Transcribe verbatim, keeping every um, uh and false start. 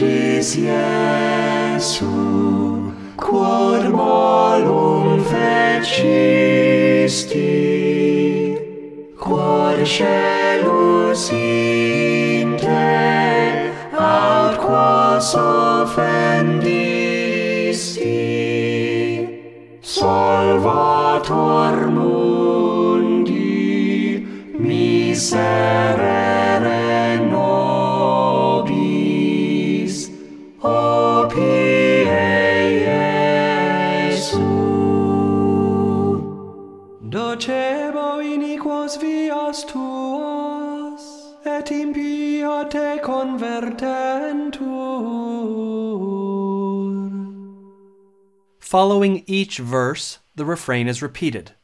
dulcis Iesu, quod malum fecisti, quod celus in te aut quas offendisti, Salvator mundi, miserere nobis, opie Iesu. Docebo iniquos vias tuos, et impia te convertentur. Following each verse, the refrain is repeated.